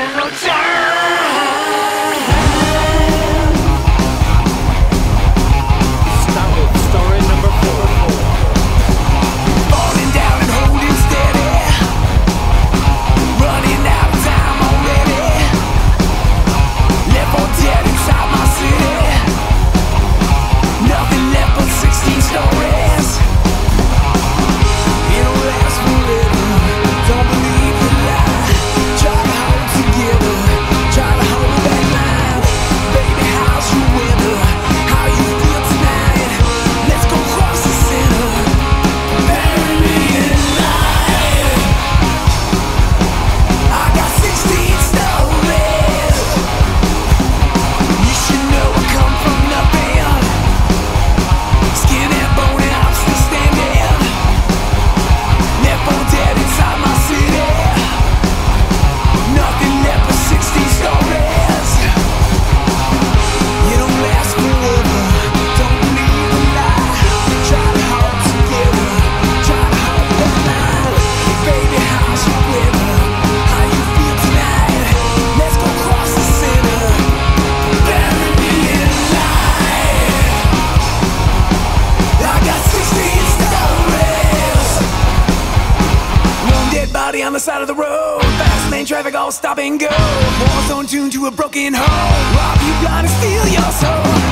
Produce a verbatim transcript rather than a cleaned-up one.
single time. Stop it. Story number four. Falling down and holding steady, running out of time already. Left for dead inside my city. Nothing left but sixteen stories. It'll last forever. Don't believe the lie. Try to hold together. Try to hold that line. Baby, how's your weather? How you feel tonight? Let's go cross the center. Bury me alive. I got sixteen stories. You should know I come from nothing. Skin and bone and I'm still standing. Left for dead inside my city. Nothing left but sixteen stories. You don't last forever. Don't believe a lie. Try to hold together. Try to hold that line. Baby, how's your weather? How you feel tonight? Let's go cross the center. Bury me alive. I got sixteen stories. One dead body on the side of the road. Fast lane traffic all stop and go. War zone tuned to a broken home. Rob you blind and steal your soul.